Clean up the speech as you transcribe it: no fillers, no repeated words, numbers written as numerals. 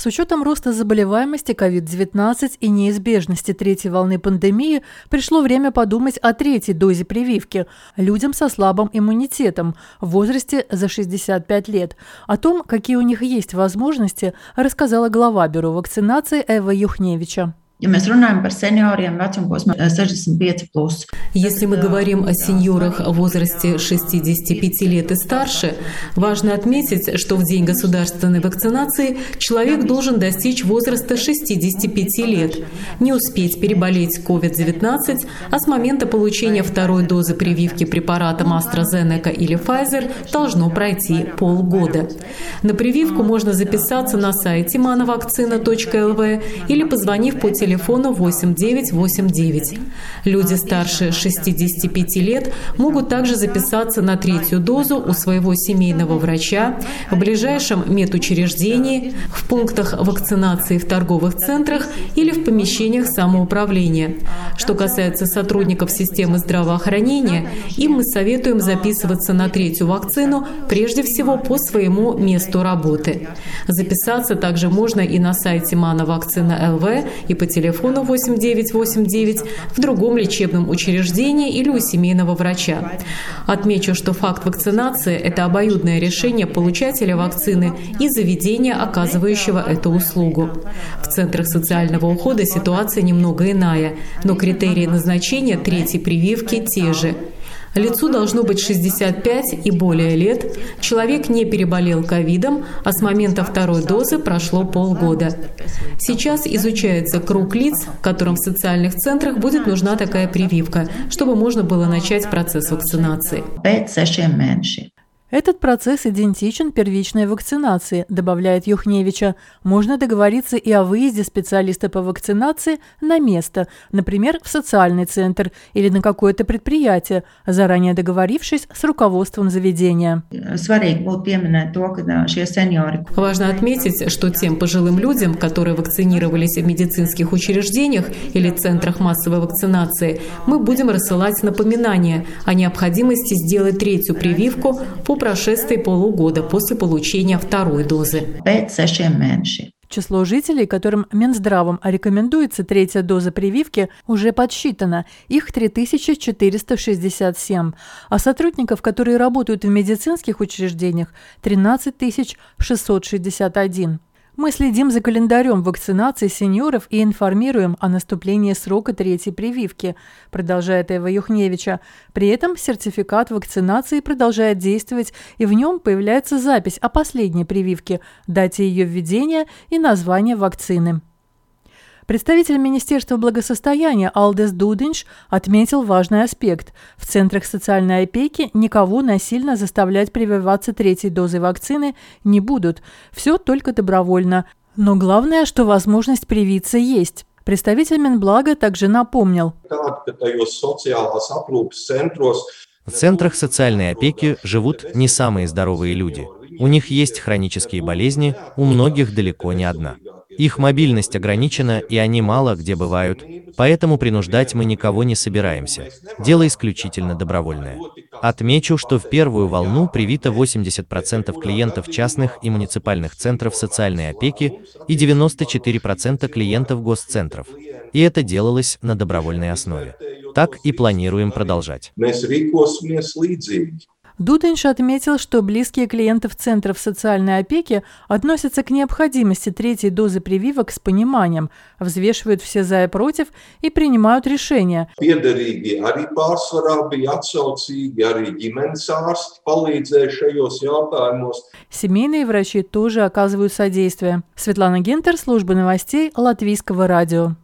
С учетом роста заболеваемости COVID-19 и неизбежности третьей волны пандемии пришло время подумать о третьей дозе прививки людям со слабым иммунитетом в возрасте за 65 лет. О том, какие у них есть возможности, рассказала глава бюро вакцинации Эва Юхневича. Если мы говорим о сеньорах в возрасте 65 лет и старше, важно отметить, что в день государственной вакцинации человек должен достичь возраста 65 лет, не успеть переболеть COVID-19, а с момента получения второй дозы прививки препаратом AstraZeneca или Pfizer должно пройти полгода. На прививку можно записаться на сайте manovakcina.lv или позвонив по телефону 8989. Люди старше 65 лет могут также записаться на третью дозу у своего семейного врача, в ближайшем медучреждении, в пунктах вакцинации в торговых центрах или в помещениях самоуправления. Что касается сотрудников системы здравоохранения, им мы советуем записываться на третью вакцину прежде всего по своему месту работы. Записаться также можно и на сайте manovakcina.lv и по телефону 8989 в другом лечебном учреждении или у семейного врача. Отмечу, что факт вакцинации – это обоюдное решение получателя вакцины и заведения, оказывающего эту услугу. В центрах социального ухода ситуация немного иная, но критерии назначения третьей прививки те же. Лицу должно быть 65 и более лет, человек не переболел ковидом, а с момента второй дозы прошло полгода. Сейчас изучается круг лиц, которым в социальных центрах будет нужна такая прививка, чтобы можно было начать процесс вакцинации. Этот процесс идентичен первичной вакцинации, добавляет Юхневича. Можно договориться и о выезде специалиста по вакцинации на место, например, в социальный центр или на какое-то предприятие, заранее договорившись с руководством заведения. Важно отметить, что тем пожилым людям, которые вакцинировались в медицинских учреждениях или центрах массовой вакцинации, мы будем рассылать напоминания о необходимости сделать третью прививку по прошествии полугода после получения второй дозы. Число жителей, которым Минздравом рекомендуется третья доза прививки, уже подсчитано. Их 3467, а сотрудников, которые работают в медицинских учреждениях, 13 661. Мы следим за календарем вакцинации сеньоров и информируем о наступлении срока третьей прививки, продолжает Эва Юхневича. При этом сертификат вакцинации продолжает действовать, и в нем появляется запись о последней прививке, дате ее введения и название вакцины. Представитель Министерства благосостояния Алдес Дудинш отметил важный аспект. В центрах социальной опеки никого насильно заставлять прививаться третьей дозой вакцины не будут. Все только добровольно. Но главное, что возможность привиться есть. Представитель Минблага также напомнил. В центрах социальной опеки живут не самые здоровые люди. У них есть хронические болезни, у многих далеко не одна. Их мобильность ограничена, и они мало где бывают, поэтому принуждать мы никого не собираемся. Дело исключительно добровольное. Отмечу, что в первую волну привито 80% клиентов частных и муниципальных центров социальной опеки и 94% клиентов госцентров. И это делалось на добровольной основе. Так и планируем продолжать. Дудинш отметил, что близкие клиентов центров социальной опеки относятся к необходимости третьей дозы прививок с пониманием, взвешивают все за и против и принимают решения. Семейные врачи тоже оказывают содействие. Светлана Гентер, служба новостей Латвийского радио.